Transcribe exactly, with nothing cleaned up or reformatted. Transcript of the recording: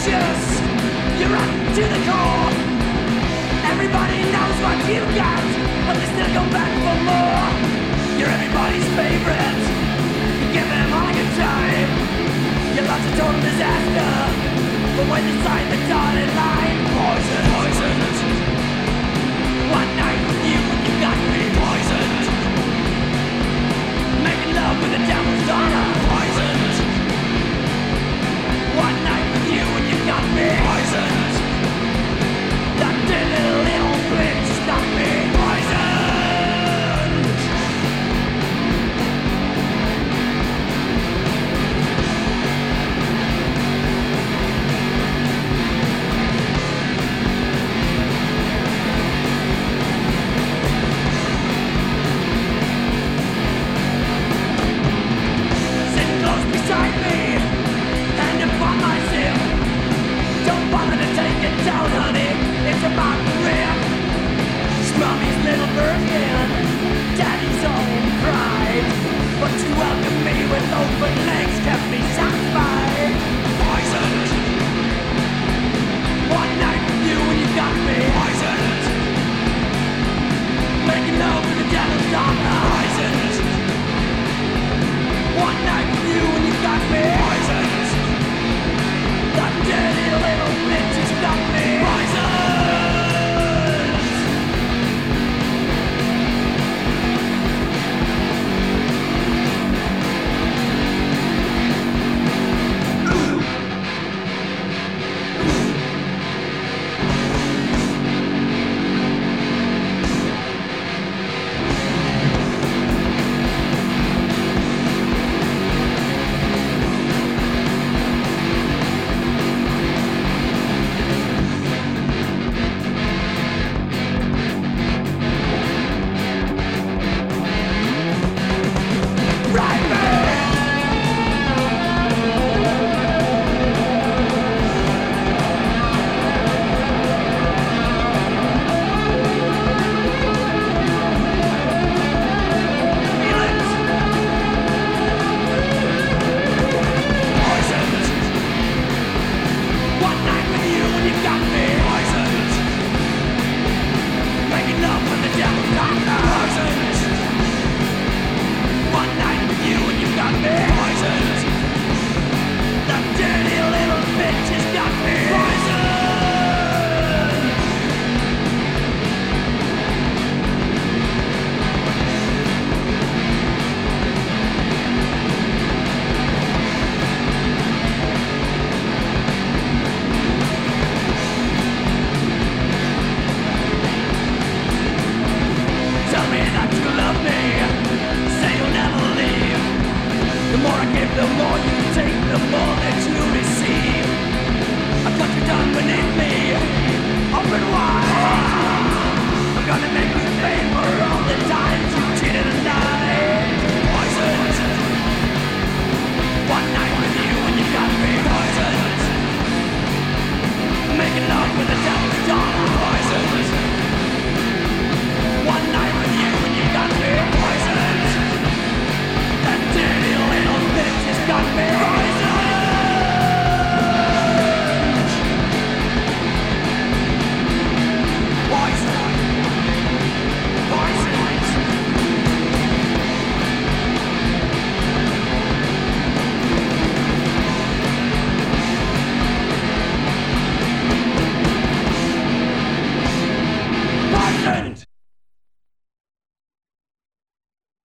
vicious. You're rotten to the core. Everybody knows what you got, but they still go back for more. You're everybody's favorite. You give them all a good time. Your life's a total disaster, but when they sign the dotted line, poison, poisoned. One night with you and you got me poisoned. Making love with the devil's daughter, poisoned. One night with you and you got me poisoned. That dirty little bitch got me poisoned. Sit close beside me, hand upon my zip. Don't bother to take it down, honey, it's about to rip. Mommy's little virgin, daddy's all in pride, but you welcomed me with open legs, kept me satisfied. Poisoned. One night with you and you got me poisoned. Making love with the devil's daughter, poisoned. One night with you and you got me poisoned. That dirty little bitch has got me poisoned. The more I give, the more you take, the more that you